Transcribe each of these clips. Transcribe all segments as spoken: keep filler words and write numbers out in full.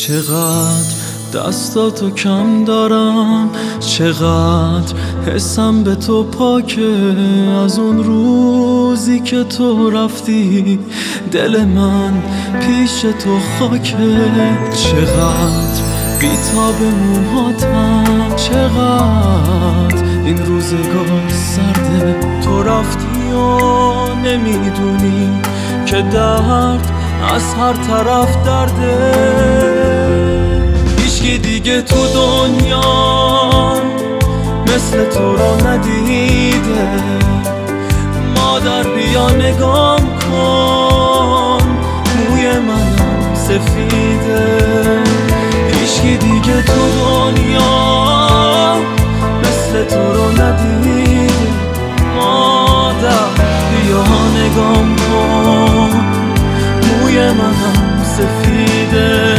چقدر دستاتو کم دارم، چقدر حسم به تو پاکه. از اون روزی که تو رفتی دل من پیش تو خاکه. چقدر بیتاب موهاتم، چقدر این روزگار سرده. تو رفتی و نمیدونی که درد از هر طرف درده. هیچکی دیگه تو دنیا مثل تو رو ندیده. مادر بیا نگام کن، موی منم سفیده. هیچکی دیگه تو دنیا مثل تو رو ندیده. مادر بیا نگام کن، موی منم سفیده.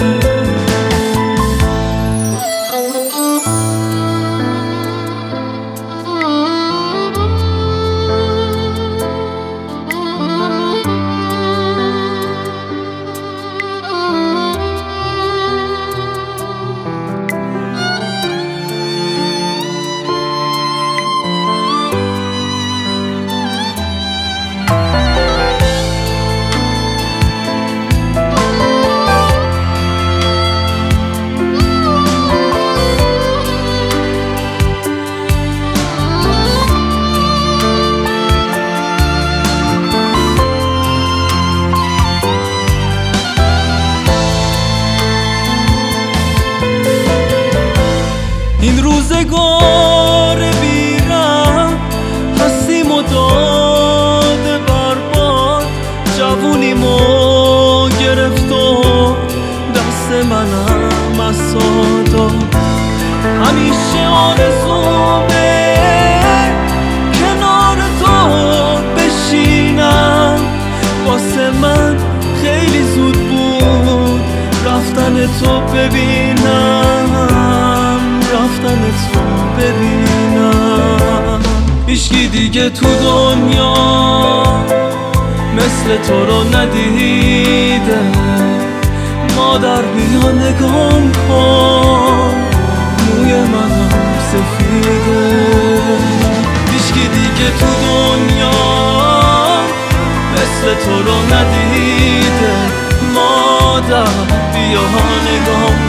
این روزگار بیرم هستیم و داده برباد. جوونیمو گرفت و دست منم از سادا. همیشه آرزومه کنار تو بشینم. واسه من خیلی زود بود رفتن تو ببینم، رفتن تو ببینم. هیچکی دیگه تو دنیا مثل تو رو ندیده. مادر بیا نگام کن، موی منم سفیده. هیچکی دیگه تو دنیا مثل تو رو ندیده. مادر بیا نگام